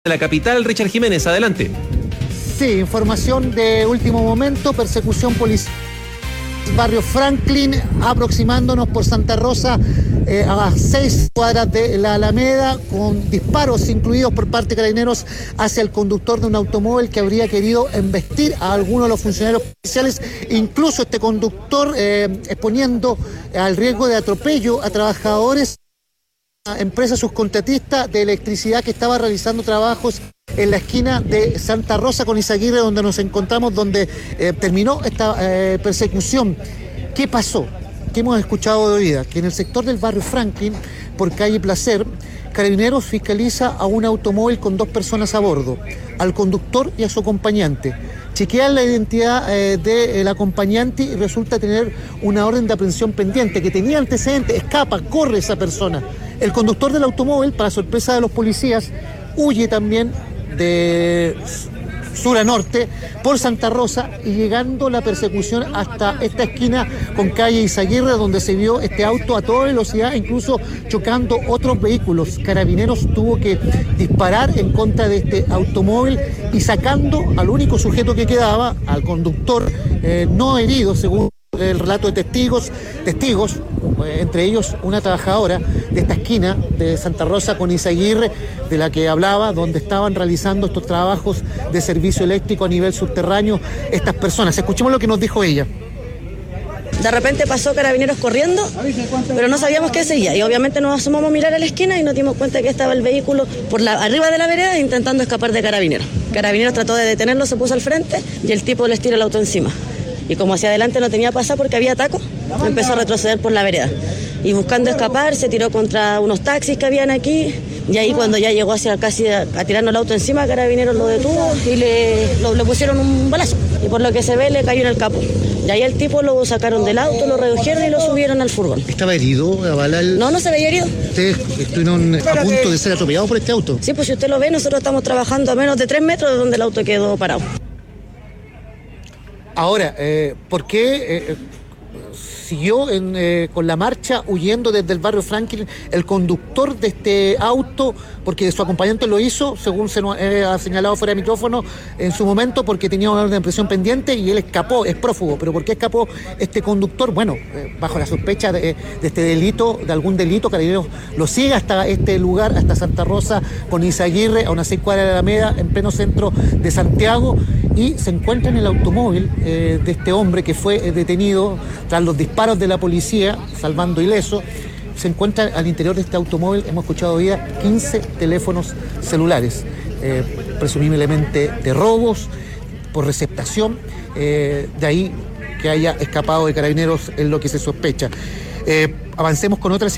De la capital, Richard Jiménez, adelante. Sí, información de último momento, persecución policial. Barrio Franklin, aproximándonos por Santa Rosa a 6 cuadras de la Alameda, con disparos incluidos por parte de Carabineros hacia el conductor de un automóvil que habría querido embestir a algunos de los funcionarios policiales, incluso este conductor exponiendo al riesgo de atropello a trabajadores. Empresa subcontratista de electricidad que estaba realizando trabajos en la esquina de Santa Rosa con Izaguirre, donde nos encontramos, donde terminó esta persecución. ¿Qué pasó? ¿Qué hemos escuchado de oídas? Que en el sector del barrio Franklin, por calle Placer, Carabineros fiscaliza a un automóvil con 2 personas a bordo, al conductor y a su acompañante. Chequean la identidad del acompañante y resulta tener una orden de aprehensión pendiente, que tenía antecedentes, escapa, corre esa persona. El conductor del automóvil, para sorpresa de los policías, huye también de sur a norte por Santa Rosa, y llegando la persecución hasta esta esquina con calle Izaguirre, donde se vio este auto a toda velocidad, incluso chocando otros vehículos. Carabineros tuvo que disparar en contra de este automóvil y sacando al único sujeto que quedaba, al conductor, no herido, según el relato de testigos, entre ellos una trabajadora de esta esquina de Santa Rosa con Izaguirre, de la que hablaba, donde estaban realizando estos trabajos de servicio eléctrico a nivel subterráneo estas personas. Escuchemos lo que nos dijo ella. De repente pasó Carabineros corriendo, pero no sabíamos qué seguía, y obviamente nos asomamos a mirar a la esquina y nos dimos cuenta que estaba el vehículo arriba de la vereda intentando escapar de Carabineros. Carabineros trató de detenerlo, se puso al frente y el tipo les tiró el auto encima. Y como hacia adelante no tenía pasar porque había taco, empezó a retroceder por la vereda. Y buscando escapar, se tiró contra unos taxis que habían aquí. Y ahí cuando ya llegó hacia casi a tirarnos el auto encima, Carabineros lo detuvo y le pusieron un balazo. Y por lo que se ve, le cayó en el capó. Y ahí el tipo lo sacaron del auto, lo redujeron y lo subieron al furgón. ¿Estaba herido? No se veía herido. ¿Ustedes estuvieron a punto de ser atropellados por este auto? Sí, pues si usted lo ve, nosotros estamos trabajando a menos de 3 metros de donde el auto quedó parado. Ahora, ¿por qué siguió con la marcha huyendo desde el barrio Franklin el conductor de este auto? Porque su acompañante lo hizo, según se nos ha señalado fuera de micrófono en su momento, porque tenía una orden de aprehensión pendiente y él escapó, es prófugo. ¿Pero por qué escapó este conductor? Bueno, bajo la sospecha de este delito, de algún delito, Carabineros lo sigue hasta este lugar, hasta Santa Rosa con Izaguirre, a unas 6 cuadras de la Alameda, en pleno centro de Santiago, y se encuentra en el automóvil de este hombre que fue detenido tras los disparos de la policía, salvando ileso. Se encuentra al interior de este automóvil, hemos escuchado hoy día, 15 teléfonos celulares, presumiblemente de robos, por receptación, de ahí que haya escapado de Carabineros en lo que se sospecha. Avancemos con otras